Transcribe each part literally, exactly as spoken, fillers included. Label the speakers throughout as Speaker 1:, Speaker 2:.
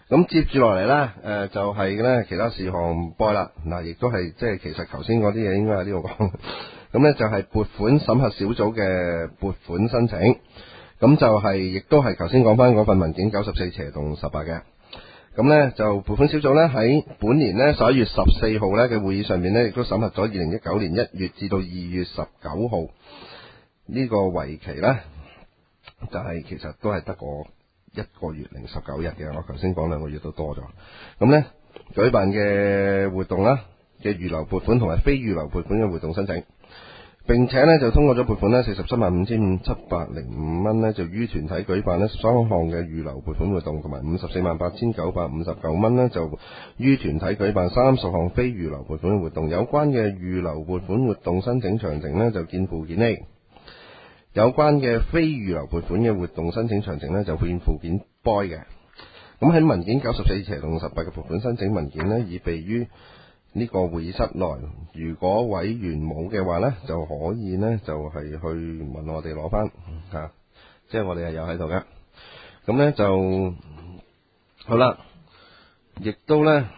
Speaker 1: 咁接住落嚟咧，誒就係咧其他事項播啦。嗱，亦都係即係其實頭先嗰啲嘢應該喺呢度講。咁咧就係撥款審核小組嘅撥款申請。咁就係亦都係頭先講翻嗰份文件九十四斜洞十八嘅。咁咧就撥款小組咧喺本年咧十一月十四號咧嘅會議上面咧，亦都審核咗二零一九年一月至到二月十九號呢個為期咧，就係、是、其實都係得個一個月零十九日嘅。我頭先講兩個月都多咗。咁咧舉辦嘅活動啦嘅預留撥款同埋非預留撥款嘅活動申請，並且咧就通過咗撥款咧四十七萬五千七百零五蚊咧，就於團體舉辦咧十三項嘅預留撥款活動，同埋五十四萬八千九百五十九蚊咧就於團體舉辦三十項非預留撥款嘅活動。有關嘅預留撥款活動申請詳情咧就見附件 A。有關嘅非預留撥款嘅活動申請詳情呢，就見附件 B 嘅。咁喺文件九十四斜洞十八嘅撥款申請文件呢，已備於呢個會議室內。如果委員冇嘅話呢，就可以呢，就係、是、去問我哋攞翻吓，即係我哋係有喺度嘅。咁呢就好啦，亦都呢。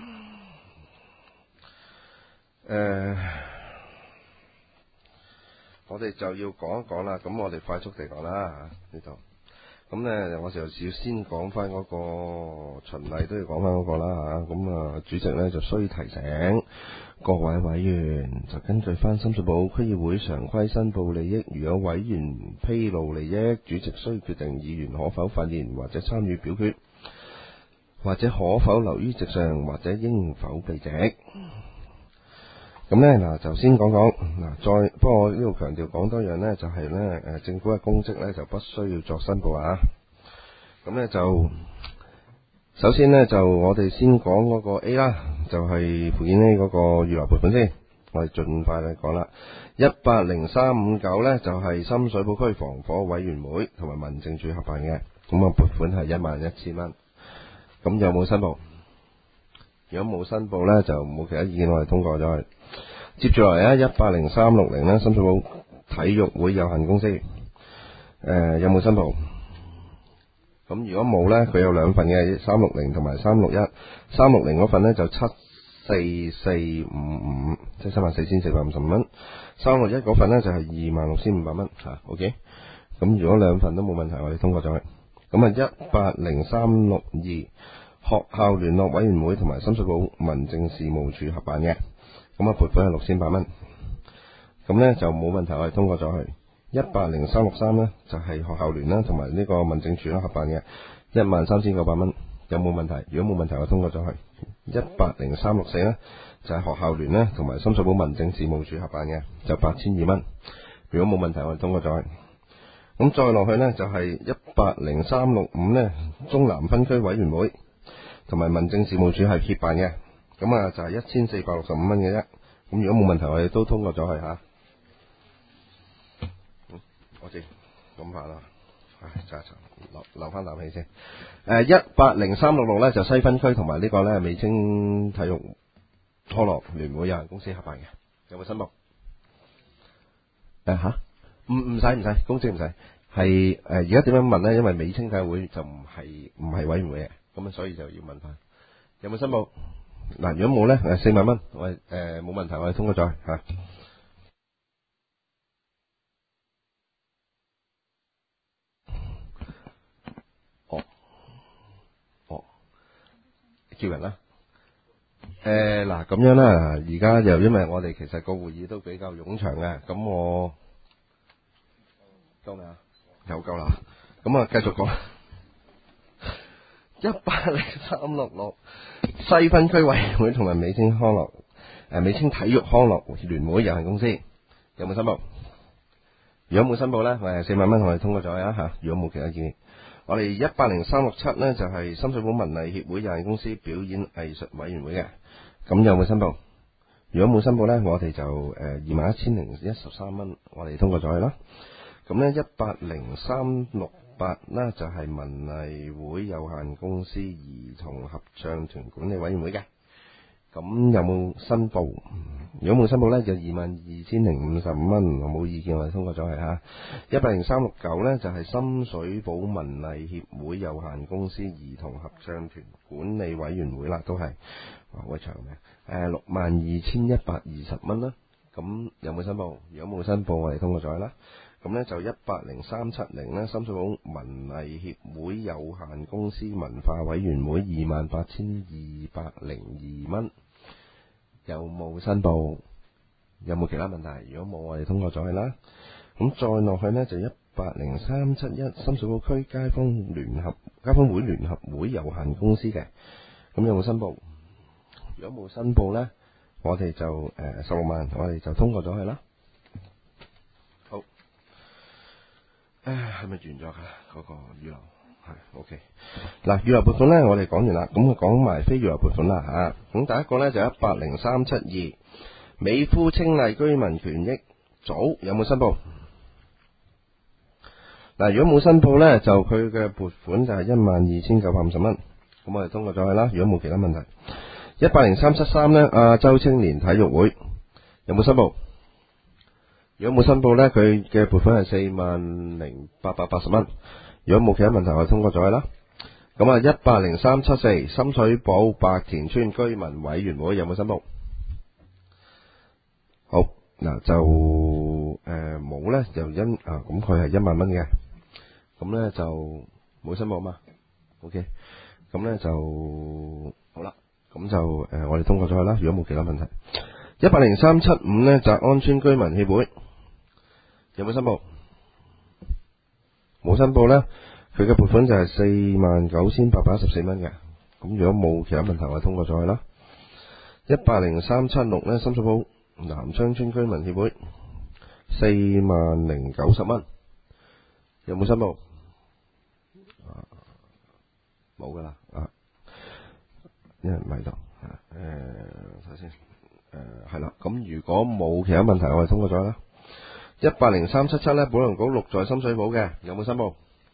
Speaker 1: 誒、呃。我哋就要講一講啦，咁我哋快速地講啦吓呢度。咁呢，我就要先講翻嗰個循例都要講翻嗰個啦吓。咁啊，主席呢就需提醒各位委員，就根據翻深水埗區議會常規申報利益，如有委員披露利益，主席需決定議員可否發言或者參與表決，或者可否留於席上，或者應否避席。咁咧嗱，就先講講嗱，再不過我呢度強調講多樣呢，就係呢誒政府嘅公職呢，就不需要作申報啊。咁呢，就首先呢，就我哋先講嗰個 A 啦，就係附件 A 嗰個預留撥款先，我哋盡快嚟講啦。一八零三五九呢，就係深水埗區防火委員會同埋民政處合辦嘅，咁啊撥款係一萬一千蚊。咁有冇申報？如果冇申報呢，就冇其他意見，我哋通過咗佢。接住落嚟啊，一八零三六零呢，深水埗體育會有限公司，誒、呃、有冇申報？咁如果冇呢，佢有兩份嘅，三六零同埋三六一。三六零嗰份呢，就七四四五五，即係三萬四千四百五十五蚊。三六一嗰份呢，就係二萬六千五百蚊吓。OK，咁如果兩份都冇問題，我哋通過咗佢。咁啊，一八零三六二學校聯絡委員會同埋深水埗民政事務處合辦嘅。咁啊，撥款係六千八蚊，咁呢就冇問題，我哋通過咗佢。一八零三六三呢，就係學校聯啦，同埋呢個民政處啦合辦嘅，一萬三千九百蚊，有冇問題？如果冇問題，我通過咗佢。一八零三六四呢，就係學校聯啦，同埋深水埗民政事務處合辦嘅，就八千二蚊。如果冇問題，我哋通過咗佢。咁再落去呢，就係一八零三六五呢，中南分區委員會同埋民政事務處係協辦嘅。咁啊，就係一千四百六十五蚊嘅啫。咁如果冇問題，我哋都通過咗佢吓。嗯，我知咁法啦。唉，揸一陣，留留翻啖氣先。誒，一八零三六六咧就西分區同埋呢個咧美青體育康樂聯會有限公司合辦嘅，有冇申報？誒吓，唔唔使唔使，公職唔使。係誒，而家點樣問咧？因為美青體育會就唔係唔係委員會嘅，咁啊，所以就要問翻有冇申報。嗱，如果冇咧，誒四萬蚊，我哋誒冇問題，我哋通過咗吓。哦，哦，叫人啦。誒嗱，咁樣啦，而家就因為我哋其實個會議都比較冗長嘅，咁我夠未啊？又夠啦，咁啊繼續講。一八零三六六西分區委員會同埋美青康樂誒美青體育康樂聯會有限公司有冇申報？如果冇申報咧，誒四萬蚊我哋通過咗啊吓。如果冇其他意見，我哋一八零三六七咧就係深水埗文藝協會有限公司表演藝術委員會嘅，咁有冇申報？如果冇申報咧，我哋就誒二萬一千零一十三蚊，我哋通過咗佢啦。咁咧一八零三六八呢就係文藝會有限公司兒童合唱團管理委員會嘅， 咁有冇申報？如果冇申報呢，就二萬二千零五十五蚊，冇意見我哋通過咗係嚇。一百零三六九呢，就係、是、深水埗文藝協會有限公司兒童合唱團管理委員會啦，都係哇好長嘅，誒六萬二千一百二十蚊啦。咁有冇申報？如果冇申報，我哋通過咗啦。咁呢，就一百零三七零呢，深水埗文藝協會有限公司文化委員會二萬八千二百零二蚊。有冇申報？有冇其他問題？如果冇，我哋通過咗佢啦。咁再落去呢，就一百零三七一深水埗區街坊聯合街坊會聯合會有限公司嘅，咁有冇申報？如果冇申報呢，我哋就誒十六萬，我哋就通過咗佢啦。好，誒係咪完咗㗎？嗰個預留係 OK。嗱，預留撥款呢，我哋講完啦，咁我講埋非預留撥款啦嚇。咁第一個呢，就一百零三七二美孚清麗居民權益組有冇申報？嗱，如果冇申報呢，就佢嘅撥款就係一萬二千九百五十蚊，咁我哋通過咗佢啦。如果冇其他問題，一百零三七三呢，亞洲青年體育會有冇申報？如果冇申報呢，佢嘅撥款係四萬零八百八十蚊。如果冇其他問題，我哋通過咗佢啦。咁啊，一百零三七四深水埗白田村居民委員會有冇申報？好，嗱就誒冇咧，就因啊咁佢係一萬蚊嘅，咁咧就冇申報嘛。OK，咁咧就好啦，咁就誒、呃、我哋通過咗佢啦。如果冇其他問題，一百零三七五咧就安村居民協會有冇申報？冇申報咧，佢嘅撥款就係四萬九千八百一十四蚊嘅。咁如果冇其他問題，我哋通過咗佢啦。一百零三七六咧深水埗南昌村居民協會四萬零九十蚊，有冇申報？冇噶啦，啊，因為唔喺度，誒，睇下先，誒，係啦，咁如果冇其他問題，我哋通過咗啦。一百零三七七咧，保良局六在深水埗嘅，有冇申報？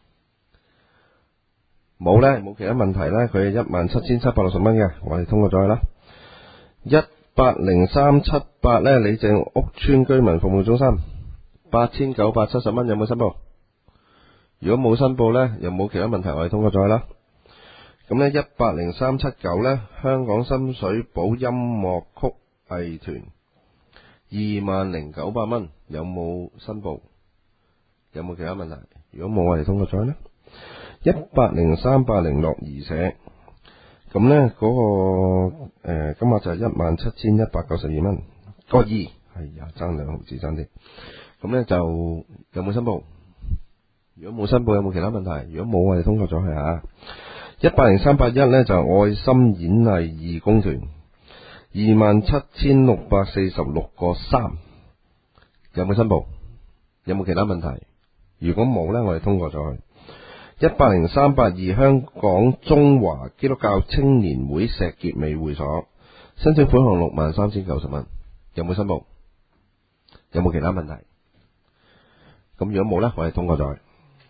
Speaker 1: 冇咧，冇其他問題咧，佢係一萬七千七百六十蚊嘅，我哋通過咗佢啦。一百零三七八咧，李鄭屋村居民服務中心八千九百七十蚊，有冇申報？如果冇申報咧，又冇其他問題，我哋通過咗佢啦。咁咧，一百零三七九咧，香港深水埗音樂曲藝團二萬零九百蚊，有冇申報？有冇其他問題？如果冇，我哋通過咗咧。一百零三八零樂兒社，咁咧嗰個誒、呃、金額就係一萬七千一百九十二蚊，個二係啊，爭兩毫子爭啲。咁咧就有冇申報？如果冇申報，有冇其他問題？如果冇，我哋通過咗佢吓。一百零三八一咧就愛心演藝義工團二萬七千六百四十六個三，有冇申報？有冇其他問題？如果冇咧，我哋通過咗佢。一百零三八二香港中華基督教青年會石硤尾會所申請款項六萬三千九十蚊，有冇申報？有冇其他問題？咁如果冇咧，我哋通過咗佢。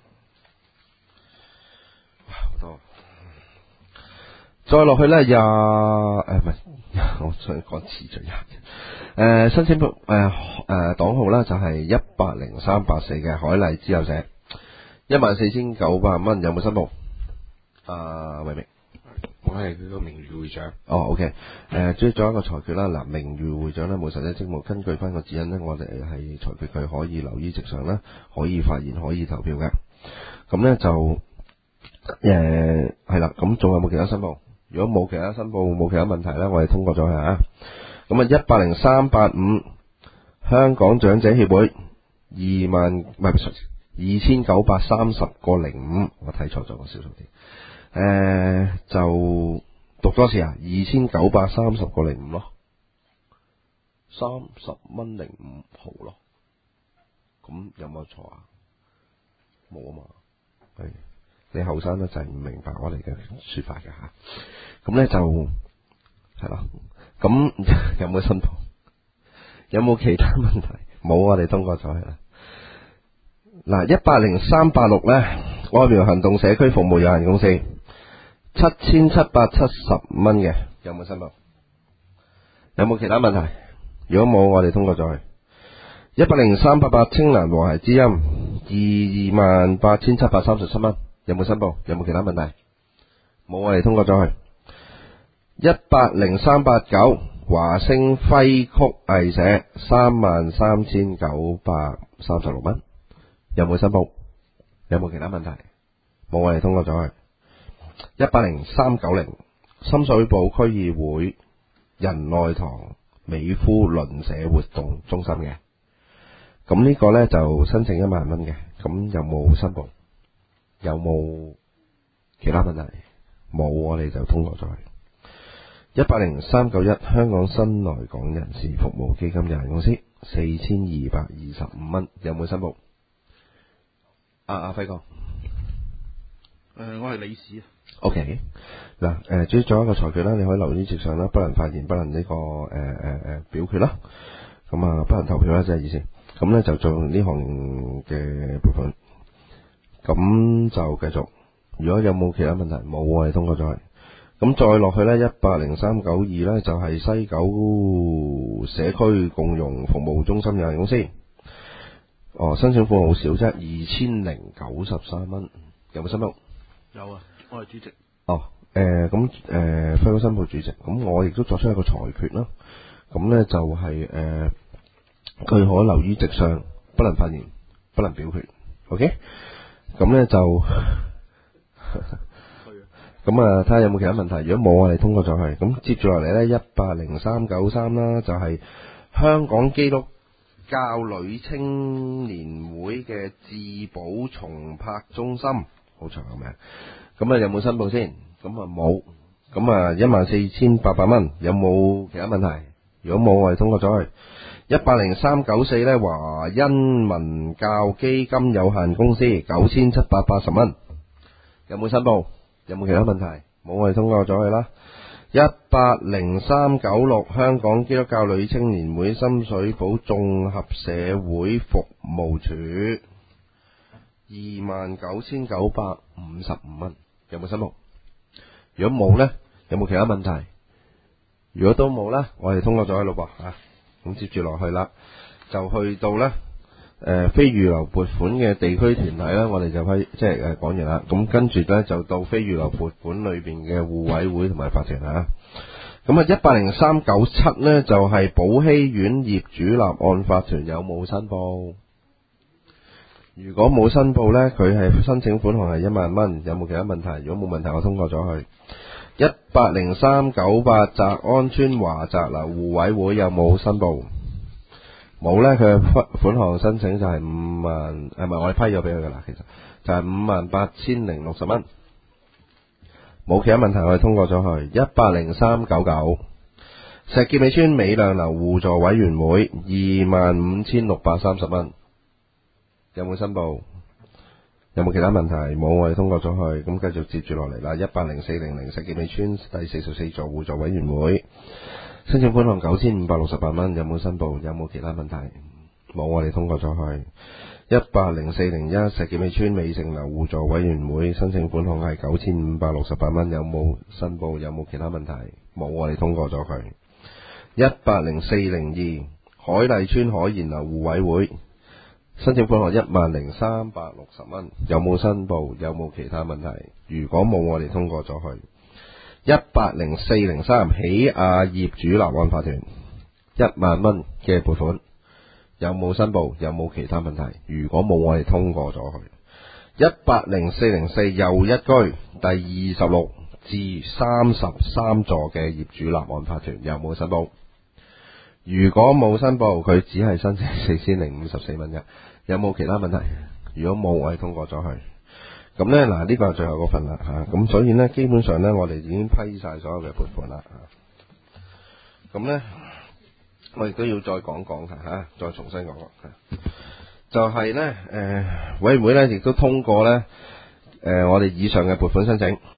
Speaker 1: 好多，再落去咧廿誒唔係，我想講次序廿誒申請誒誒檔號咧就係一百零三八四嘅海麗之友社。一萬四千九百蚊，有冇申報？啊，魏明，
Speaker 2: 我係佢個名譽會長。
Speaker 1: 哦 ，OK，誒，最做一個裁決啦。嗱，名譽會長咧冇實際職務，根據翻個指引咧，我哋係裁決佢可以留於職上啦，可以發言，可以投票嘅。咁咧就誒係啦，咁仲有冇其他申報？如果冇其他申報，冇其他問題咧，我哋通過咗佢啊。咁啊，一百零三八五香港長者協會二萬唔係。二千九百三十個零五，我睇錯咗，我少數啲。誒、呃，就讀多次啊，二千九百三十個零五咯，三十蚊零五毫咯。咁有冇錯啊？冇啊嘛。係你後生咧就係唔明白我哋嘅說法嘅吓。咁咧就係啦。咁有冇申報？有冇其他問題？冇，我哋通過咗係啦。嗱，一百零三八六咧，愛苗行動社區服務有限公司七千七百七十蚊嘅，有冇申報？ 有冇其他問題？如果冇，我哋通過咗去。一百零三八八青蘭和諧之音，二萬八千七百三十七蚊，有冇申報？有冇其他問題？冇，我哋通過咗去。一百零三八九華星輝曲藝社，三萬三千九百三十六蚊，有冇申報？有冇其他問題？冇，我哋通過咗去。一百零三九零深水埗區議會仁愛堂美孚鄰舍活動中心嘅，咁呢個呢就申請一萬蚊嘅，咁有冇申報？有冇其他問題？冇，我哋就通過咗去。一百零三九一香港新來港人士服務基金有限公司，四千二百二十五蚊，有冇申報？阿阿輝哥，
Speaker 3: 誒、呃，我係理事啊。
Speaker 1: O K， 嗱，誒，至於做一個裁決啦，你可以留於席上啦，不能發言，不能呢、這個誒誒誒表決啦，咁啊不能投票啦，即係意思。咁咧就做呢項嘅部分，咁就繼續。如果有冇其他問題，冇，我哋通過咗去。咁再落去咧，一百零三九二咧就係西九社區共融服務中心有限公司。哦，申請款好少啫，二千零九十三蚊，有冇申報？
Speaker 3: 有啊，我係主席。
Speaker 1: 哦，誒咁誒，輝哥申報主席，咁我亦都作出一個裁決啦。咁咧就係、是、誒，佢、呃、可留於席上，不能發言，不能表決。OK，咁咧就咁啊，睇下有冇其他問題。如果冇，我哋通過咗去。咁接住落嚟咧，一百零三九三啦，就係、是、香港基督教女青年會嘅自保重拍中心，好長嘅名。咁啊，有冇申報先？咁啊冇。咁啊，一萬四千八百蚊，有冇其他問題？如果冇，我哋通過咗去。一百零三九四咧，華恩文教基金有限公司九千七百八十蚊，有冇申報？有冇其他問題？冇，我哋通過咗去啦。一百零三九六香港基督教女青年會深水埗綜合社會服務處二萬九千九百五十五蚊，有冇申報？如果冇呢，有冇其他問題？如果都冇呢，我哋通過咗去咯噃吓。咁接住落去啦，就去到呢誒、呃、非預留撥款嘅地區團體啦，我哋就可以即係誒講完啦。咁跟住呢，就到非預留撥款裏邊嘅互委會同埋法團吓。咁啊一百零三九七呢，就係、是、寶禧苑業主立案法團，有冇申報？如果冇申報呢，佢係申請款項係一萬蚊，有冇其他問題？如果冇問題，我通過咗去。一百零三九八澤安村華澤樓互委會有冇申報？冇呢，佢嘅款項申請就係五萬，係咪我哋批咗俾佢噶啦？其實就係五萬八千零六十蚊，冇其他問題，我哋通過咗去。一百零三九九石硤尾村美亮樓互助委員會二萬五千六百三十蚊，有冇申報？有冇其他問題？冇，我哋通過咗去。咁繼續接住落嚟啦。一百零四零零石硤尾村第四十四座互助委員會申請款項九千五百六十八蚊，有冇申報？有冇其他問題？冇，我哋通過咗去。一百零四零一石硤尾村美盛樓互助委員會申請款項係九千五百六十八蚊，有冇申報？有冇其他問題？冇，我哋通過咗佢。一百零四零二海麗村海賢樓互委會申請款項一萬零三百六十蚊，有冇申報？有冇其他問題？如果冇，我哋通過咗去。一百零四零三喜亞業主立案法團一萬蚊嘅撥款，有冇申報？有冇其他問題？如果冇，我哋通過咗去。一百零四零四又一居第二十六至三十三座嘅業主立案法團，有冇申報？如果冇申報，佢只係申請四千零五十四蚊啫。有冇其他問題？如果冇，我哋通過咗去。咁呢，嗱，呢個係最後嗰份啦吓。咁所以呢，基本上呢，我哋已經批晒所有嘅撥款啦。咁呢，我亦都要再講講吓，再重新講講。就係、是、呢，誒、呃，委員會呢亦都通過呢，誒、呃，我哋以上嘅撥款申請。